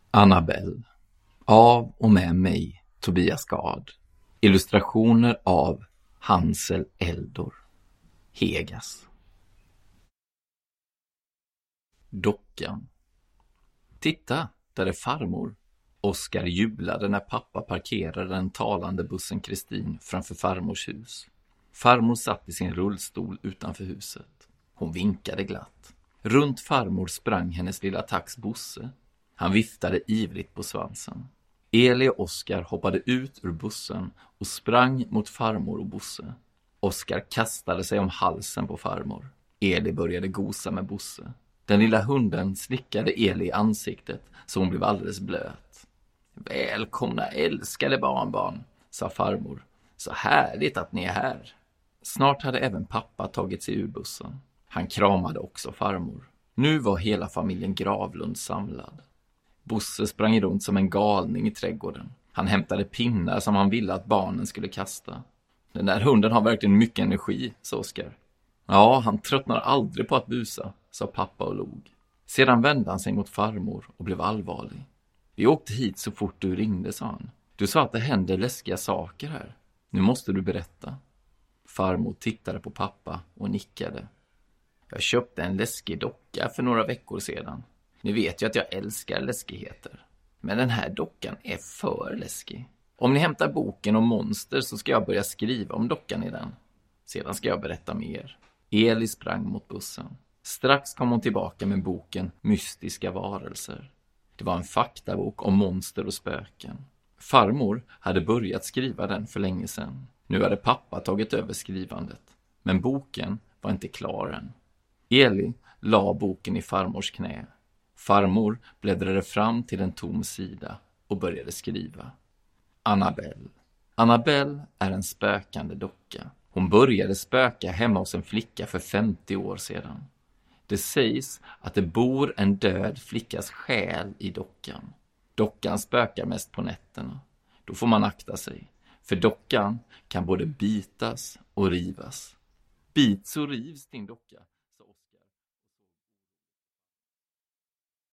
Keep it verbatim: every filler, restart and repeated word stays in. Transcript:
Annabelle. Av och med mig, Tobias Gard. Illustrationer av Hansel Eldor. Hegas. Dockan. Titta, där är farmor. Oskar jublade när pappa parkerade den talande bussen Kristin framför farmors hus. Farmor satt i sin rullstol utanför huset. Hon vinkade glatt. Runt farmor sprang hennes lilla tax Bosse. Han viftade ivrigt på svansen. Eli och Oskar hoppade ut ur bussen och sprang mot farmor och Bosse. Oskar kastade sig om halsen på farmor. Eli började gosa med Bosse. Den lilla hunden slickade Eli i ansiktet så hon blev alldeles blöt. Välkomna älskade barnbarn, sa farmor. Så härligt att ni är här. Snart hade även pappa tagit sig ur bussen. Han kramade också farmor. Nu var hela familjen Gravlund samlad. Bosse sprang runt som en galning i trädgården. Han hämtade pinnar som han ville att barnen skulle kasta. Den där hunden har verkligen mycket energi, sa Oskar. Ja, han tröttnar aldrig på att busa, sa pappa och log. Sedan vände han sig mot farmor och blev allvarlig. Vi åkte hit så fort du ringde, sa han. Du sa att det händer läskiga saker här. Nu måste du berätta. Farmor tittade på pappa och nickade. Jag köpte en läskig docka för några veckor sedan. Ni vet ju att jag älskar läskigheter. Men den här dockan är för läskig. Om ni hämtar boken om monster så ska jag börja skriva om dockan i den. Sedan ska jag berätta mer. Eli sprang mot bussen. Strax kom hon tillbaka med boken Mystiska varelser. Det var en faktabok om monster och spöken. Farmor hade börjat skriva den för länge sedan. Nu hade pappa tagit över skrivandet. Men boken var inte klar än. Eli la boken i farmors knä. Farmor bläddrade fram till en tom sida och började skriva. Annabelle. Annabelle är en spökande docka. Hon började spöka hemma hos en flicka för femtio år sedan. Det sägs att det bor en död flickas själ i dockan. Dockan spökar mest på nätterna. Då får man akta sig. För dockan kan både bitas och rivas. Bits och rivs din docka.